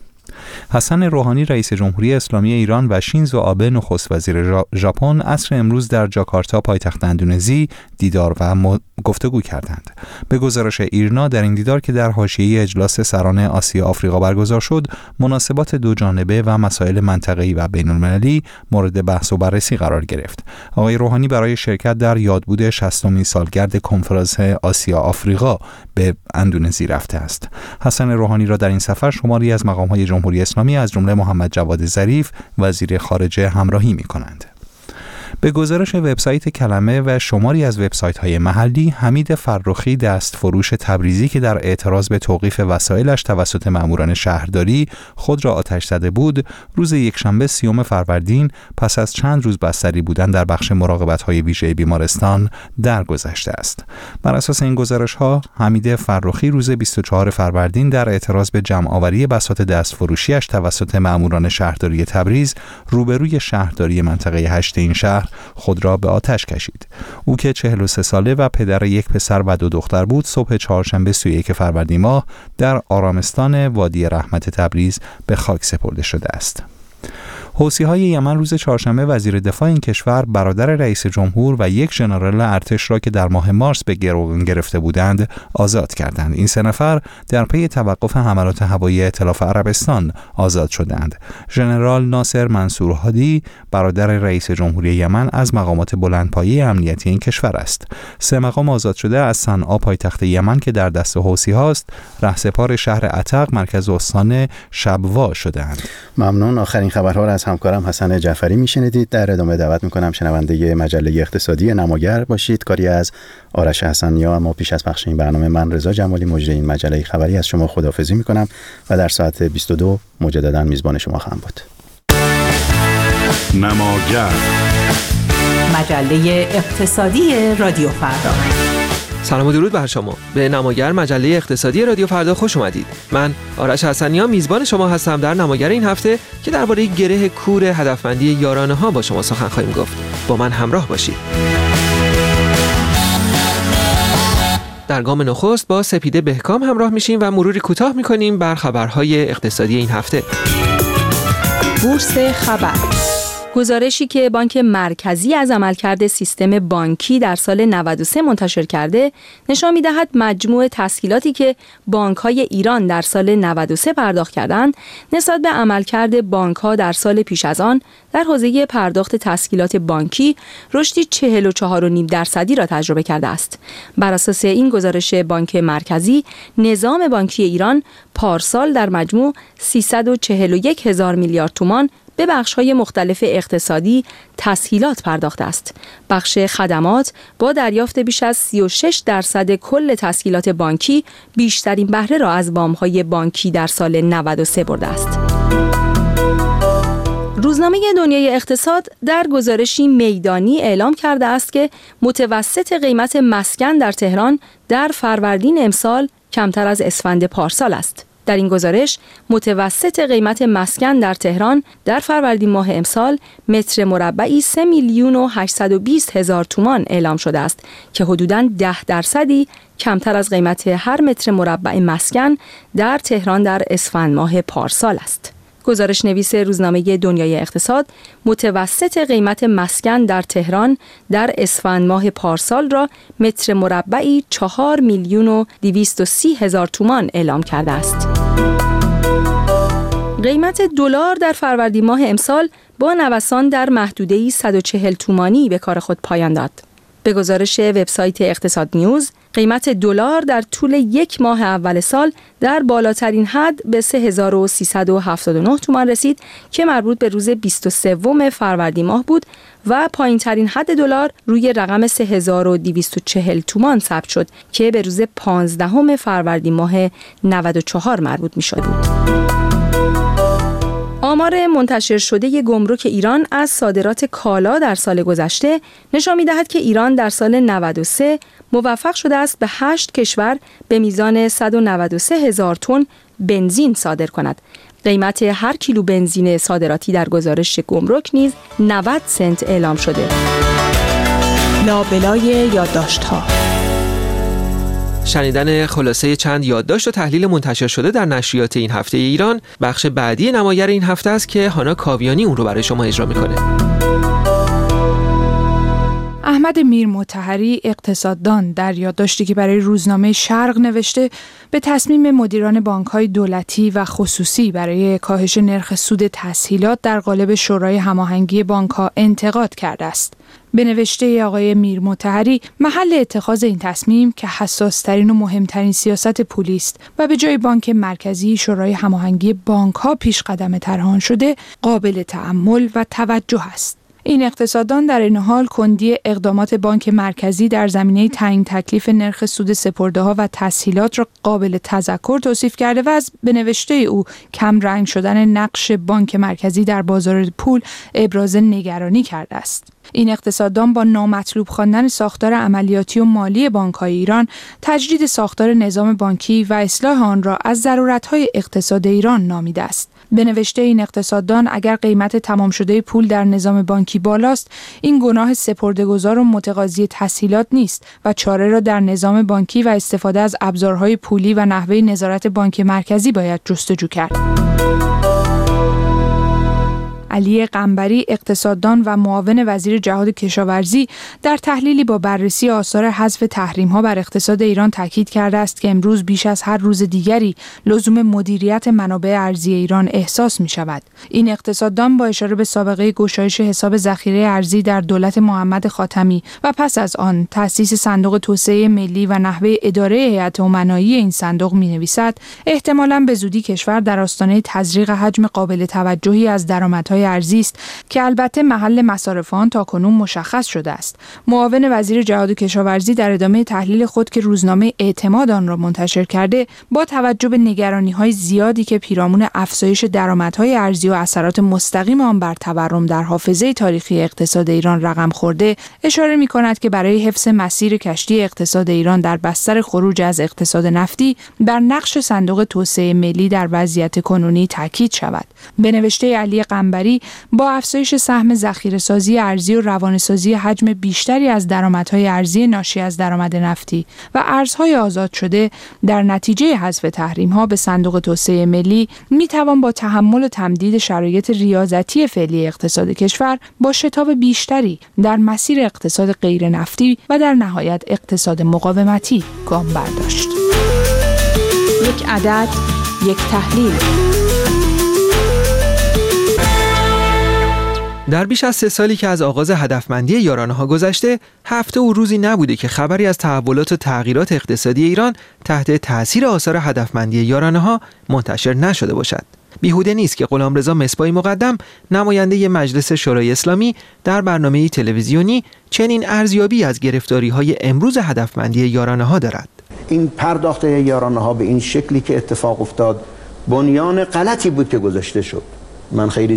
حسن روحانی رئیس جمهوری اسلامی ایران و شینزو آبه نخست وزیر ژاپن عصر امروز در جاکارتا پایتخت اندونزی دیدار و گفتگو کردند. به گزارش ایرنا در این دیدار که در حاشیه اجلاس سران آسیا آفریقا برگزار شد، مناسبات دو جانبه و مسائل منطقه‌ای و بین‌المللی مورد بحث و بررسی قرار گرفت. آقای روحانی برای شرکت در یادبود 60مین سالگرد کنفرانس آسیا آفریقا به اندونزی رفته است. حسن روحانی را در این سفر شماری از مقام‌های جمهوری اسلامی از جمله محمد جواد ظریف وزیر خارجه همراهی می‌کنند. به گزارش وبسایت کلمه و شماری از وبسایت‌های محلی، حمید فرخی دستفروش تبریزی که در اعتراض به توقیف وسایلش توسط ماموران شهرداری خود را آتش زده بود، روز یکشنبه 30 فروردین پس از چند روز بستری بودن در بخش مراقبت‌های ویژه بیمارستان درگذشته است. بر اساس این گزارش‌ها، حمید فرخی روز 24 فروردین در اعتراض به جمع‌آوری بساط دستفروشیش توسط ماموران شهرداری تبریز روبروی شهرداری منطقه 8 این شهر خود را به آتش کشید. او که 43 ساله و پدر یک پسر و 2 دختر بود، صبح چهارشنبه 31 فروردین ماه در آرامستان وادی رحمت تبریز به خاک سپرده شده است. حوثی‌های یمن روز چهارشنبه وزیر دفاع این کشور، برادر رئیس جمهور و یک ژنرال ارتش را که در ماه مارس به گروگان گرفته بودند آزاد کردند. این 3 نفر در پی توقف حملات هوایی ائتلاف عربستان آزاد شدند. ژنرال ناصر منصور هادی، برادر رئیس جمهوری یمن، از مقامات بلندپایه امنیتی این کشور است. 3 مقام آزاد شده از صنعا پایتخت یمن که در دست حوثی‌هاست، رهسپار شهر عتق مرکز استان شبوا شدند. ممنون. آخرین خبرها را از همکارم حسن جعفری میشنیدید. در ادامه دعوت میکنم شنونده مجله اقتصادی نماگر باشید. کاری از آرش حسنیا. اما پیش از پخش این برنامه، من رضا جمالی مجری این مجله خبری از شما خداحافظی میکنم و در ساعت 22 مجددا میزبان شما خواهم بود. نماگر، مجله اقتصادی رادیو فردا. سلام و درود بر شما. به نماگر، مجله اقتصادی رادیو فردا خوش اومدید. من آرش حسنیا میزبان شما هستم در نماگر این هفته که درباره گره کور هدفمندی یارانه ها با شما سخن خواهیم گفت. با من همراه باشید. در گام نخست با سپیده بهکام همراه میشیم و مروری کوتاه میکنیم بر خبرهای اقتصادی این هفته. بورس خبر. گزارشی که بانک مرکزی از عملکرد سیستم بانکی در سال 93 منتشر کرده نشان می‌دهد مجموع تسهیلاتی که بانک‌های ایران در سال 93 پرداخت کردند نسبت به عملکرد بانک‌ها در سال پیش از آن در حوزه پرداخت تسهیلات بانکی رشدی 44.5% را تجربه کرده است. بر اساس این گزارش بانک مرکزی، نظام بانکی ایران پارسال در مجموع 341,000 میلیارد تومان به بخش‌های مختلف اقتصادی تسهیلات پرداخته است. بخش خدمات با دریافت بیش از 36% کل تسهیلات بانکی بیشترین بهره را از وام‌های بانکی در سال 93 برده است. روزنامه دنیای اقتصاد در گزارشی میدانی اعلام کرده است که متوسط قیمت مسکن در تهران در فروردین امسال کمتر از اسفند پارسال است. در این گزارش متوسط قیمت مسکن در تهران در فروردین ماه امسال متر مربعی 3,820,000 تومان اعلام شده است که حدوداً 10% کمتر از قیمت هر متر مربع مسکن در تهران در اسفند ماه پارسال است. گزارش نویس روزنامه دنیای اقتصاد متوسط قیمت مسکن در تهران در اسفند ماه پارسال را متر مربعی 4,230,000 تومان اعلام کرده است. قیمت دلار در فروردین ماه امسال با نوسان در محدوده 140 تومانی به کار خود پایان داد. به گزارش وبسایت اقتصاد نیوز، قیمت دلار در طول یک ماه اول سال در بالاترین حد به 3,379 تومان رسید که مربوط به روز 23 فروردین ماه بود و پایین‌ترین حد دلار روی رقم 3,240 تومان ثبت شد که به روز 15 فروردین ماه 94 مربوط می‌شد. آمار منتشر شده گمرک ایران از صادرات کالا در سال گذشته نشان می‌دهد که ایران در سال 93 موفق شده است به 8 کشور به میزان 193,000 تن بنزین صادر کند. قیمت هر کیلو بنزین صادراتی در گزارش گمرک نیز 90 سنت اعلام شده. لابلای یادداشت‌ها. شنیدن خلاصه چند یادداشت و تحلیل منتشر شده در نشریات این هفته ایران بخش بعدی نماگر این هفته است که هانا کاویانی اون رو برای شما اجرا میکنه. احمد میر مطهری اقتصاددان در یادداشتی که برای روزنامه شرق نوشته به تصمیم مدیران بانک‌های دولتی و خصوصی برای کاهش نرخ سود تسهیلات در قالب شورای هماهنگی بانک‌ها انتقاد کرده است. به نوشته آقای میر مطهری، محل اتخاذ این تصمیم که حساس‌ترین و مهمترین سیاست پولی است و به جای بانک مرکزی شورای هماهنگی بانک‌ها پیش قدم طرحان شده، قابل تأمل و توجه است. این اقتصاددان در این حال کندی اقدامات بانک مرکزی در زمینه تعیین تکلیف نرخ سود سپرده‌ها و تسهیلات را قابل تذکر توصیف کرده و از به نوشته او کم رنگ شدن نقش بانک مرکزی در بازار پول ابراز نگرانی کرده است. این اقتصاددان با نامطلوب خواندن ساختار عملیاتی و مالی بانک‌های ایران، تجدید ساختار نظام بانکی و اصلاح آن را از ضرورت‌های اقتصاد ایران نامیده است. به نوشته این اقتصاددان، اگر قیمت تمام شده پول در نظام بانکی بالاست، این گناه سپرده‌گذار و متقاضی تسهیلات نیست و چاره را در نظام بانکی و استفاده از ابزارهای پولی و نحوه نظارت بانک مرکزی باید جستجو کرد. علی قنبری اقتصاددان و معاون وزیر جهاد کشاورزی در تحلیلی با بررسی آثار حذف تحریم‌ها بر اقتصاد ایران تاکید کرده است که امروز بیش از هر روز دیگری لزوم مدیریت منابع ارزی ایران احساس می‌شود. این اقتصاددان با اشاره به سابقه گشایش حساب ذخیره ارزی در دولت محمد خاتمی و پس از آن تأسیس صندوق توسعه ملی و نحوه اداره هیئت امنایی این صندوق می‌نویسد احتمالاً به زودی کشور در آستانه تزریق حجم قابل توجهی از درآمدهای ارزی است که البته محل مصارف آن تاکنون مشخص شده است. معاون وزیر جهاد کشاورزی در ادامه تحلیل خود که روزنامه اعتماد آن را منتشر کرده، با توجه به نگرانی‌های زیادی که پیرامون افزایش درآمدهای ارزی و اثرات مستقیم آن بر تورم در حافظه تاریخی اقتصاد ایران رقم خورده، اشاره می‌کند که برای حفظ مسیر کشتی اقتصاد ایران در بستر خروج از اقتصاد نفتی بر نقش صندوق توسعه ملی در وضعیت کنونی تاکید شود. به نوشته علی قنبری، بهره با افزایش سهم ذخیره‌سازی ارزی و روانه‌سازی حجم بیشتری از درآمدهای ارزی ناشی از درآمد نفتی و ارزهای آزاد شده در نتیجه حذف تحریم‌ها به صندوق توسعه ملی می‌توان با تحمل و تمدید شرایط ریاضتی فعلی اقتصاد کشور با شتاب بیشتری در مسیر اقتصاد غیر نفتی و در نهایت اقتصاد مقاومتی گام برداشت. یک عدد، یک تحلیل. در بیش از 3 سالی که از آغاز هدفمندی یارانه‌ها گذشته، هفته و روزی نبوده که خبری از تحولات و تغییرات اقتصادی ایران تحت تأثیر آثار هدفمندی یارانه‌ها منتشر نشده باشد. بیهوده نیست که غلامرضا مصباحی مقدم، نماینده مجلس شورای اسلامی، در برنامه تلویزیونی چنین ارزیابی از گرفتاری‌های امروز هدفمندی یارانه‌ها دارد. این پرداخت یارانه‌ها به این شکلی که اتفاق افتاد بنیان غلطی بود که گذاشته شد. من خیلی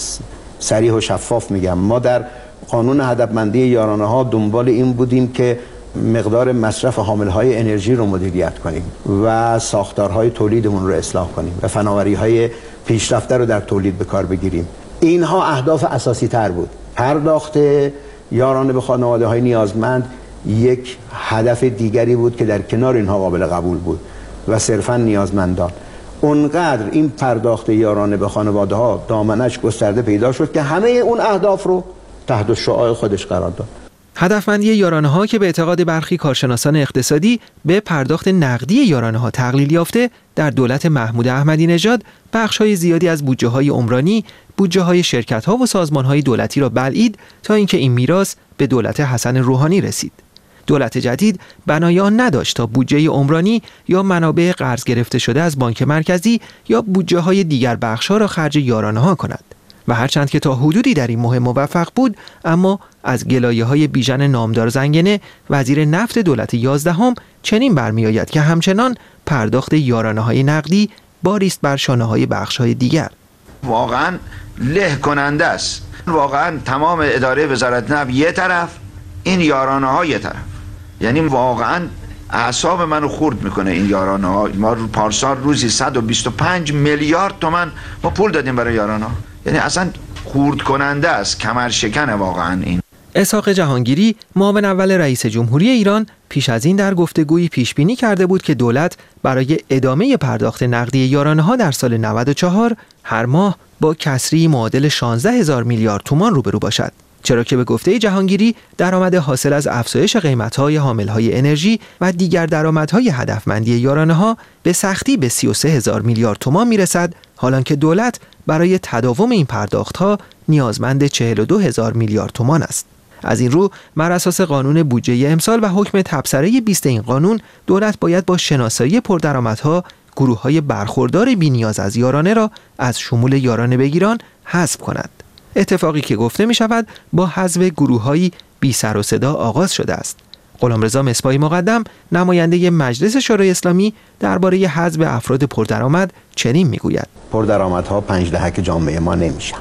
صریح و شفاف میگم، ما در قانون هدفمندی یارانه‌ها دنبال این بودیم که مقدار مصرف حامل‌های انرژی رو مدیریت کنیم و ساختارهای تولیدمون رو اصلاح کنیم و فناوری‌های پیشرفته رو در تولید به کار بگیریم. اینها اهداف اساسی تر بود. پرداخت یارانه به خانواده‌های نیازمند یک هدف دیگری بود که در کنار اینها قابل قبول بود و صرفاً نیازمندان. اونقدر این پرداخت یارانه به خانواده‌ها دامنش گسترده پیدا شد که همه اون اهداف رو تحت شعاع خودش قرار داد. هدفمندی یارانه‌ها که به اعتقاد برخی کارشناسان اقتصادی به پرداخت نقدی یارانه‌ها تقلیل یافته، در دولت محمود احمدی نژاد بخش‌های زیادی از بودجه‌های عمرانی، بودجه‌های شرکت‌ها و سازمان‌های دولتی را بلعید تا اینکه این میراث به دولت حسن روحانی رسید. دولت جدید بنای آن نداشت تا بودجه عمرانی یا منابع قرض گرفته شده از بانک مرکزی یا بودجه‌های دیگر بخش‌ها را خرج یارانه‌ها کند. و هرچند که تا حدودی در این مهم موفق بود، اما از گلایه‌های بیژن نامدار زنگنه، وزیر نفت دولت 11 چنین برمی‌آید که همچنان پرداخت یارانه‌های نقدی باریست بر شانه‌های بخش‌های دیگر. واقعاً له کننده است. واقعاً تمام اداره وزارت نفت یه طرف، این یارانه‌ها یه طرف. یعنی واقعاً اعصاب منو خورد میکنه این یارانه‌ها. ما پارسال روزی 125 میلیارد تومان ما پول دادیم برای یارانه‌ها. یعنی اصلا خورد کننده است، کمر شکنه واقعا این. اسحاق جهانگیری، معاون اول رئیس جمهوری ایران، پیش از این در گفتگویی پیش بینی کرده بود که دولت برای ادامه پرداخت نقدی یارانه‌ها در سال 94 هر ماه با کسری معادل 16,000 میلیارد تومان روبرو باشد. چرا که به گفته جهانگیری درآمد حاصل از افزایش قیمت‌های حامل‌های انرژی و دیگر درآمدهای هدفمندی یارانه‌ها به سختی به 33,000 میلیارد تومان میرسد، حالانکه دولت برای تداوم این پرداخت‌ها نیازمند 42,000 میلیارد تومان است. از این رو بر اساس قانون بودجه امسال و حکم تبصره 20 این قانون، دولت باید با شناسایی پردرآمدها گروه‌های برخوردار بی‌نیاز از یارانه را از شمول یارانه بگیران حذف کند. اتفاقی که گفته می شود با حذف گروه‌هایی بی سر و صدا آغاز شده است. غلامرضا مصباحی مقدم، نماینده مجلس شورای اسلامی، درباره حذف افراد پردرآمد چنین میگوید: پردرآمدها 5 دهک جامعه ما نمیشن،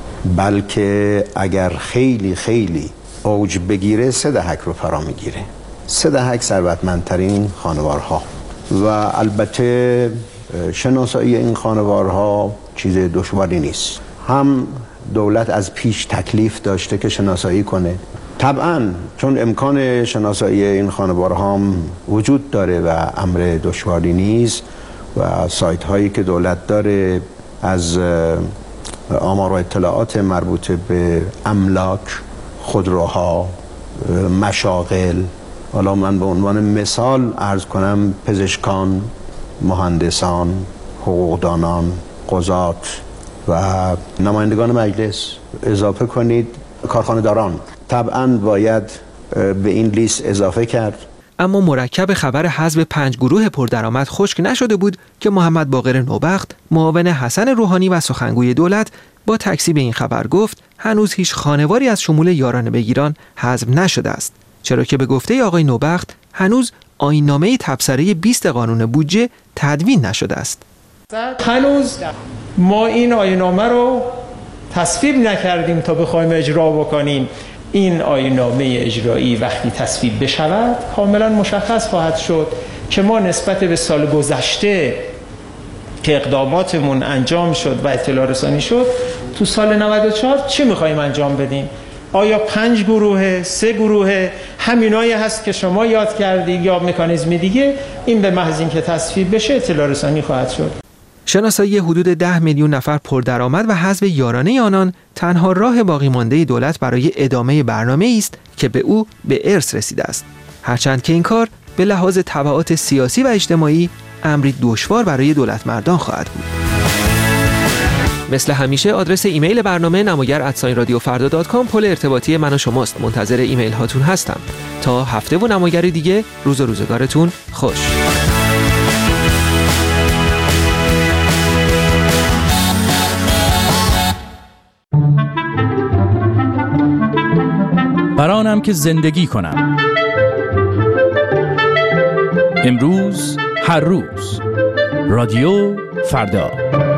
بلکه اگر خیلی خیلی اوج بگیره 3 دهک رو فرا میگیره. 3 دهک ثروتمندترین خانوارها و البته شناسایی این خانوارها چیز دشواری نیست. هم دولت از پیش تکلیف داشته که شناسایی کنه. طبعاً چون امکان شناسایی این خانوارها هم وجود داره و امر دشواری نیست و سایت هایی که دولت داره از آمار و اطلاعات مربوط به املاک، خودروها، مشاغل، حالا من به عنوان مثال عرض کنم پزشکان، مهندسان، حقوقدانان، قضات و نمایندگان مجلس اضافه کنید کارخانه داران، طبعاً باید به این لیست اضافه کرد. اما مرکب خبر حذف 5 گروه پردرآمد خشک نشده بود که محمد باقر نوبخت، معاون حسن روحانی و سخنگوی دولت، با تکذیب این خبر گفت هنوز هیچ خانواری از شمول یارانه بگیران حذف نشده است، چرا که به گفته آقای نوبخت هنوز آیین‌نامه تبصره 20 قانون بودجه تدوین نشده است. هنوز ما این آیین‌نامه رو تصویب نکردیم تا بخوایم اجرا بکنیم. این آیین‌نامه اجرایی وقتی تصویب بشود کاملا مشخص خواهد شد که ما نسبت به سال گذشته که اقداماتمون انجام شد و اطلاع رسانی شد تو سال 94 چی میخوایم انجام بدیم؟ آیا 5 گروه، 3 گروه، همینایی هست که شما یاد کردید یا مکانیزمی دیگه؟ این به محض اینکه تصویب بشه اطلاع رسانی خواهد شد. شناسایی حدود 10 میلیون نفر پردرآمد و حذف یارانه آنان تنها راه باقی مانده دولت برای ادامه برنامه است که به او به ارث رسیده است. هرچند که این کار به لحاظ تبعات سیاسی و اجتماعی امری دشوار برای دولت مردان خواهد بود. مثل همیشه آدرس ایمیل برنامه نماگر@radiofarda.com پل ارتباطی من و شماست. منتظر ایمیل هاتون هستم. تا هفته و نماگر دیگه، روز و روزگارتون خوش. برانم که زندگی کنم. امروز هر روز رادیو فردا.